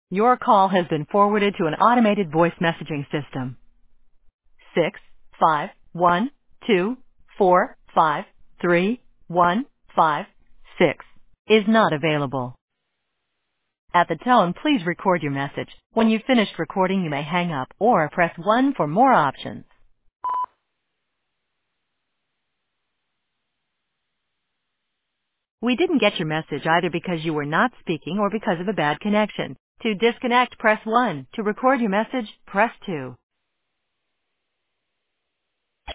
Your call has been forwarded to an automated voice messaging system. 65124531556 is not available. At the tone, please record your message. When you've finished recording, you may hang up or press 1 for more options. We didn't get your message either because you were not speaking or because of a bad connection. To disconnect, press 1. To record your message, press 2.